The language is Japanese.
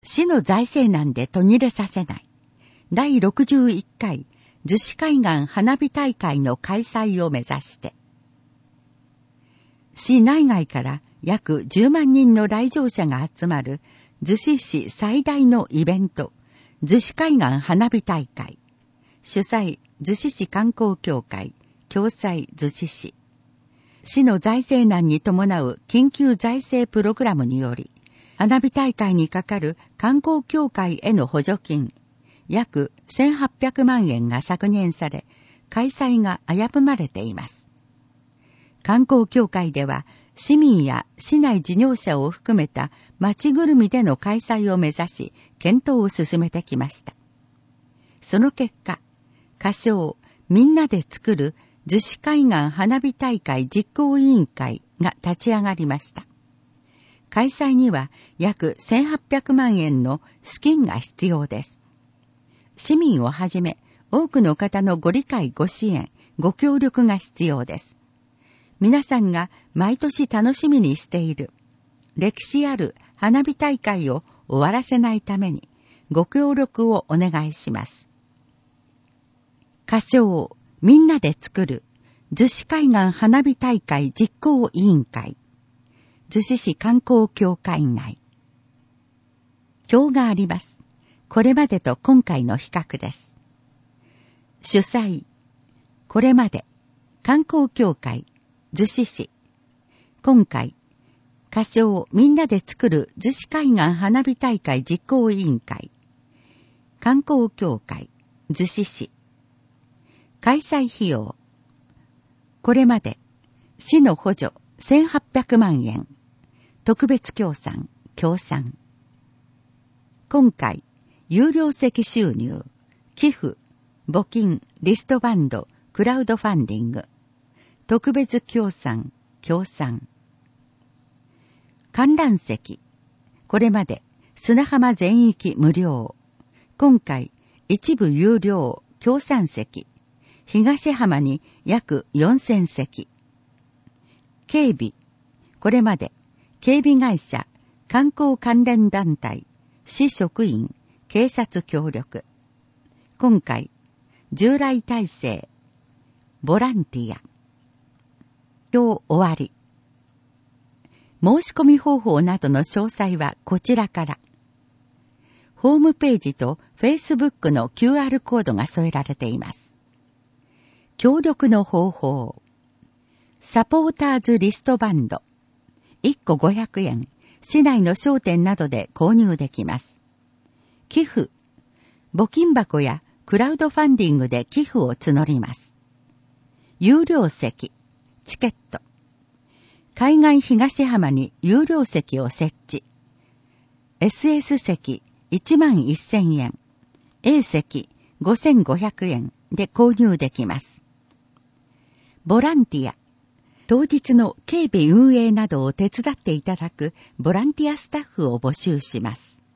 市の財政難で途切れさせない第61回逗子海岸花火大会の開催を目指して、市内外から約10万人の来場者が集まる逗子市最大のイベント、逗子海岸花火大会、主催逗子市観光協会、共催逗子市。市の財政難に伴う緊急財政プログラムにより、花火大会にかかる観光協会への補助金、約1800万円が削減され、開催が危ぶまれています。観光協会では、市民や市内事業者を含めた町ぐるみでの開催を目指し、検討を進めてきました。その結果、仮称みんなで作る逗子海岸花火大会実行委員会が立ち上がりました。開催には約1800万円の資金が必要です。市民をはじめ多くの方のご理解ご支援、ご協力が必要です。皆さんが毎年楽しみにしている歴史ある花火大会を終わらせないためにご協力をお願いします。仮称みんなで作る逗子海岸花火大会実行委員会、逗子市観光協会内。表があります。これまでと今回の比較です。主催、これまで観光協会逗子市。今回、仮称みんなで作る逗子海岸花火大会実行委員会。観光協会逗子市。開催費用。これまで、市の補助1800万円。特別協賛、協賛。今回、有料席収入、寄付、募金、リストバンド、クラウドファンディング。特別協賛、協賛。観覧席。これまで砂浜全域無料。今回一部有料協賛席。東浜に約4000席。警備。これまで警備会社、観光関連団体、市職員、警察協力。今回従来体制、ボランティア。今日終わり。申し込み方法などの詳細はこちらから。ホームページと Facebook の QR コードが添えられています。協力の方法。サポーターズリストバンド。1個500円。市内の商店などで購入できます。寄付。募金箱やクラウドファンディングで寄付を募ります。有料席。チケット。海岸東浜に有料席を設置。SS 席11000円。A 席5500円で購入できます。ボランティア。当日の警備運営などを手伝っていただくボランティアスタッフを募集します。